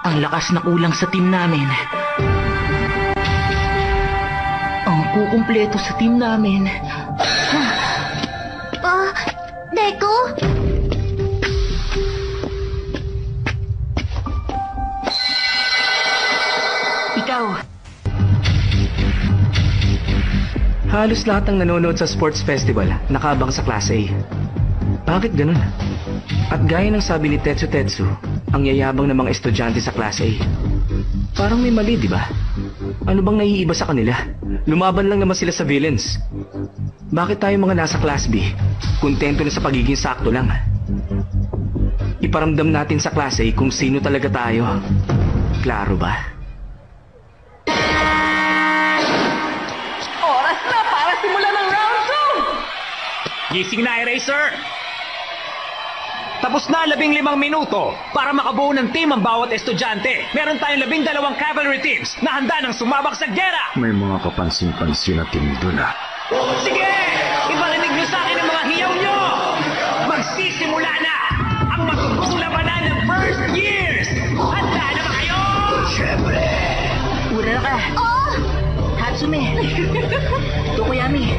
Ang lakas na kulang sa team namin. Ang kukumpleto sa team namin. Deco? Ikaw. Halos lahat ng nanonood sa sports festival nakabang sa Class A. Bakit ganun? At gaya ng sabi ni Tetsu Tetsu, ang yayabang ng mga estudyante sa Class A. Parang may mali, di ba? Ano bang naiiba sa kanila? Lumaban lang naman sila sa villains. Bakit tayo mga nasa Class B, kontento na sa pagiging sakto lang? Iparamdam natin sa Class A kung sino talaga tayo. Klaro ba? Oras na para simulan ng round 2! Gising na, Eraser! Tapos na 15 minuto para makabuo ng team ang bawat estudyante. Meron tayong 12 cavalry teams na handa ng sumabak sa gera. May mga kapansin-pansin na team doon Sige! Ibarinig niyo sa akin ang mga hiyaw niyo! Magsisimula na ang matutong labanan ng first years! Handa na ba kayo? Siyempre! Uraraka. Hatsume. Tokoyami.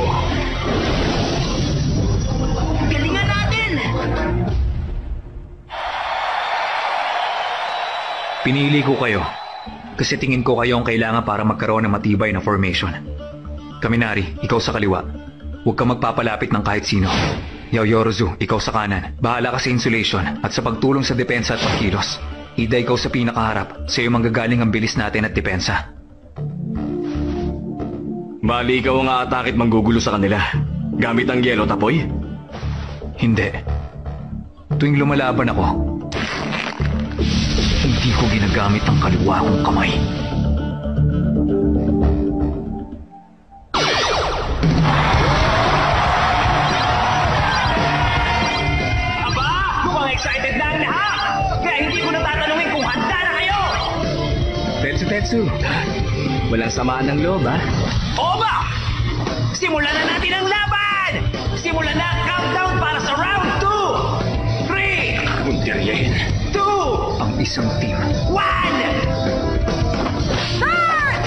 Galingan natin! Pinili ko kayo kasi tingin ko kayo ang kailangan para magkaroon ng matibay na formation. Kaminari, ikaw sa kaliwa. Huwag kang magpapalapit ng kahit sino. Yaoyorozu, ikaw sa kanan. Bahala ka sa insulation at sa pagtulong sa depensa at pagkilos. Ida, ikaw sa pinakaharap. Sa iyo manggagaling ang bilis natin at depensa. Bali, ikaw ang aatake at manggugulo sa kanila. Gamit ang yelo, Tapoy? Hindi. Tuwing lumalaban ako, hindi ko ginagamit ang kaliwa kong kamay. Aba! Mukhang excited na ang lahat! Kaya hindi ko natatanungin kung handa na kayo! Tetsu, walang samaan ng loob, ha? Oo ba? Simulan na natin ang laban! Simulan na ang countdown para sa round 2! 3! Punteriyahin. 2! Ang isang team. 1! Start!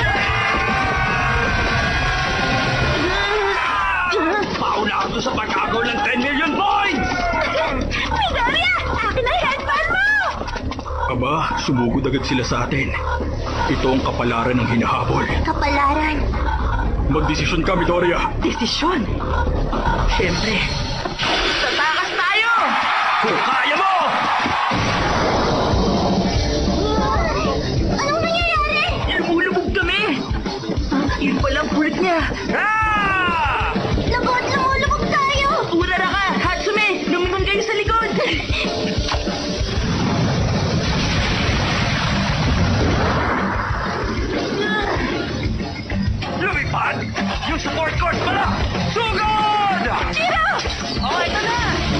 Pauna ako sa pagkagaw ng 10 million points! Midoriya! Akin ang headband mo! Aba, sumugod agad sila sa atin. Ito ang kapalaran ng hinahabol. Kapalaran. Magdesisyon ka, Midoriya. Desisyon. Siyempre. Tatakas tayo! Kung kaya mo! Anong nangyayari? Lumulubog kami! Yun palang kulit niya. Ah! Lumulubog tayo! Uraraka! Hatsume! Lumingon kayo sa likod! Lumipad! Yung support course pala! Sugod! Chiro! Oh, ito na!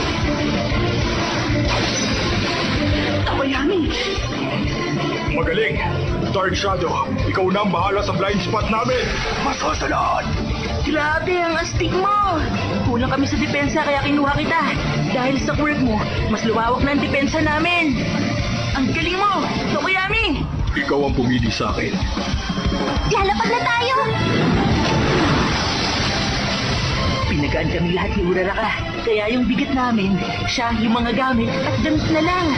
Takoyami! Magaling. Dark Shadow, ikaw na ang bahala sa blind spot namin. Masusunod! Grabe ang astig mo! Kulang kami sa depensa kaya kinuha kita. Dahil sa quirk mo, mas lumawak na ang depensa namin. Ang galing mo! Takoyami! Ikaw ang pumili sa akin. Lalapag na tayo! Pinagaan kami lahat ni Uraraka. Kaya yung bigat namin, siya yung mga gamit at damit na lang.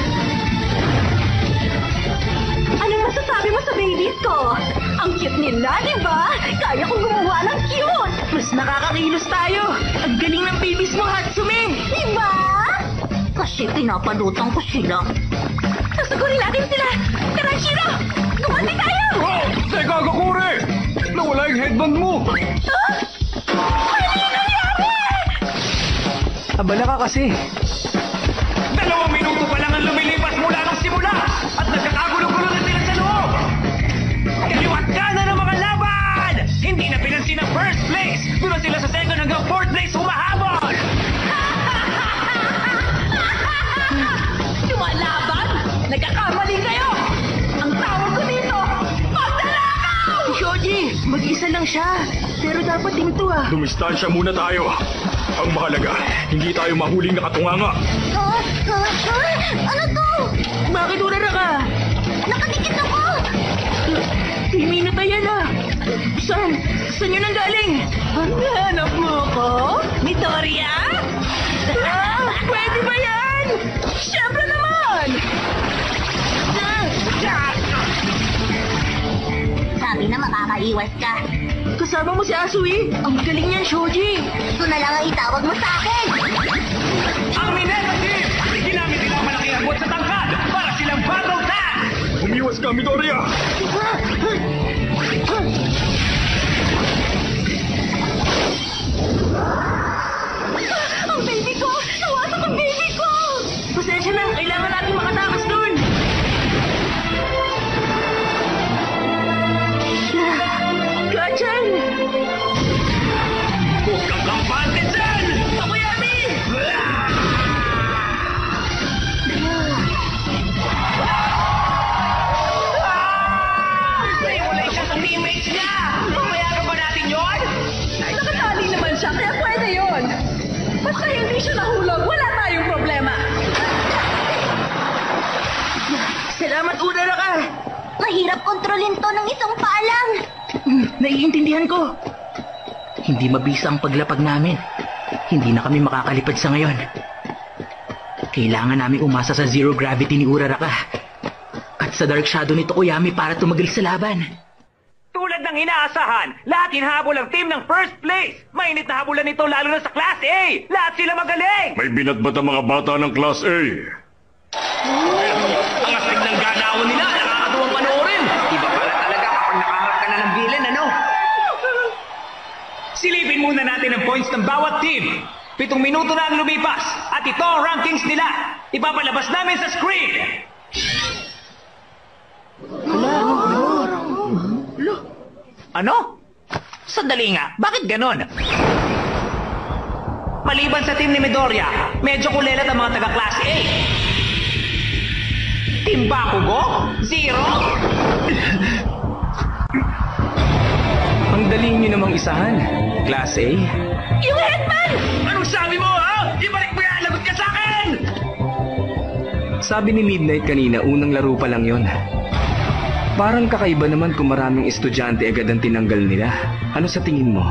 Anong masasabi mo sa babies ko? Ang cute nila, di ba? Kaya kong gumawa ng cute! Mas nakakakilos tayo. Ang galing ng babies mo, Hatsume! Di ba? Kasi pinapalutan ko sila. Sasagurin natin sila! Tara, Shiro! Gumanti tayo! Oh! Teka, Gakure! Nawala yung headband mo! Ano yung nangyari? Abala ka kasi. 2 minuto pa lang ang lumilipas mula ng simula at nagkakagulo-gulo na sila sa loob! Kaliwat kanan ng mga laban! Hindi na pinansin ang first place! Doon na sila sa second hanggang fourth place humahabol! Lumalaban? Nagkakamali kayo! Ang tawag ko dito, magdalakaw! Si Shoji, mag-isa lang siya. Pero dapat din to ah. Dumistansya muna tayo. Ang mahalaga, hindi tayo mahuling nakatunganga. Ano to? Bakit Uraraka? Saan yun ang galing? Hanap mo ko? Midoriya? Pwede ba yan? Siyempre naman! Sabi na makakaiwas ka. Kasama mo si Asui? Ang galing niyan, Shoji! Ito na lang ang itawag mo sa akin. Ang Mineta Team! Ginamit nila ang malaking agwat sa tangkad para silang battle tag! Umiwas ka, Midoriya! Ang baby ko! Nawasak ang baby ko! Pasensya na, kailangan natin makatakas dun! Gachan! Huwag kang kampante dyan! Tokoyami! Naiwalay siya sa teammates niya! Papayagan ba natin yun? Nakatali naman siya, kaya pwede yun! Basta hindi siya nahulog, wala tayong problema! Salamat, Udara ka! Mahirap kontrolin to ng isang paa lang. Naiintindihan ko. Hindi mabisa ang paglapag namin. Hindi na kami makakalipad sa ngayon. Kailangan namin umasa sa zero gravity ni Uraraka at sa dark shadow ni Tokoyami para tumagil sa laban. Tulad ng inaasahan, lahat hinahabol ang team ng first place. Mainit na habulan nito lalo na sa Class A. Lahat sila magaling. May binatbat ang mga bata ng Class A. Ang astig ng ganawan nila, nakakatuwang panoorin. Iba pala talaga kapag nakaharap ka na ng villain, ano? Silipin muna natin ang points ng bawat team. 7 minuto na ang lumipas at ito ang rankings nila. Ipapalabas namin sa screen. Ano? Sandali nga, bakit ganon? Maliban sa team ni Midoriya, medyo kulelat ang mga taga-class A. Team Bakugo? 0? Ang dali nyo namang isahan. Class A? Yung headman! Anong sabi mo, ha? Ibalik mo yan! Lagot ka sa akin! Sabi ni Midnight kanina, unang laro pa lang yon. Parang kakaiba naman kung maraming estudyante agad ang tinanggal nila. Ano sa tingin mo?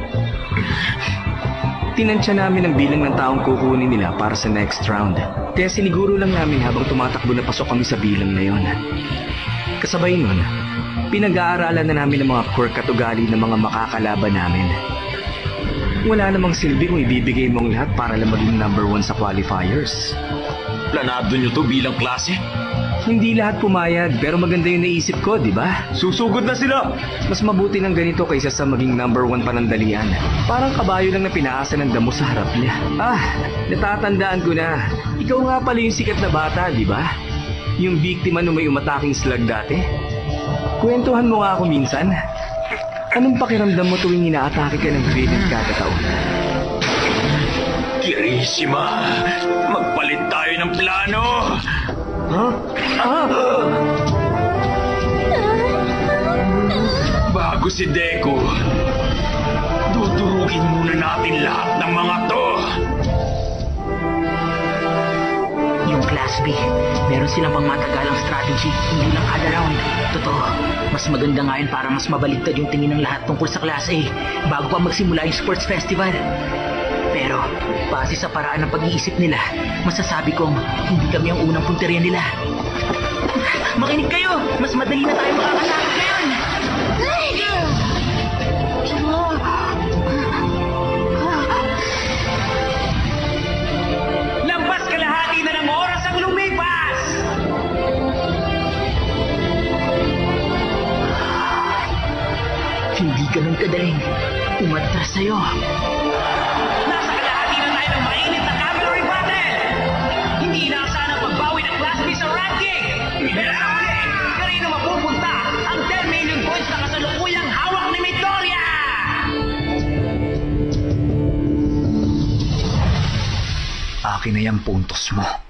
Tinansya namin ang bilang ng taong kukunin nila para sa next round. Kaya siniguro lang namin habang tumatakbo na pasok kami sa bilang na yon. Kasabay nun, pinag-aaralan na namin ang mga quirk at ugali ng mga makakalaban namin. Wala namang silbi kung ibibigay mo ang lahat para lang maging number 1 sa qualifiers. Planado nyo to bilang klase? Hindi lahat pumayag, pero maganda yung naisip ko, di ba? Susugod na sila! Mas mabuti ng ganito kaysa sa maging number 1 panandalian. Parang kabayo lang na pinaasa ng damo sa harap niya. Natatandaan ko na. Ikaw nga pala yung sikat na bata, di ba? Yung biktima nung may umataking slug dati. Kwentuhan mo nga ako minsan. Anong pakiramdam mo tuwing inaatake ka ng villain kada taon? Kirishima! Magpalit tayo ng plano! Bago si Deku, dudurugin muna natin lahat ng mga to. Yung Class B, meron silang pang matagalang strategy, hindi lang kada round. Totoo, mas maganda nga yun para mas mabaligtad yung tingin ng lahat tungkol sa Class A bago pa magsimula yung sports festival. Pero, base sa paraan ng pag-iisip nila, masasabi kong hindi kami ang unang punteriya nila. Makinig kayo! Mas madali na tayo makakasakot ngayon! Lampas kalahati na ng oras ang lumipas! Hindi ganun kadaling umatras sa'yo. Nasa kalahati na tayo ng mainit na cavalry battle! Hindi inaasahan ang pagbawi ng Class B sa ranking! Pero sa huli, kanino mapupunta ang 10 million points na kasalukuyang hawak ni Midoriya! Akin na yung puntos mo.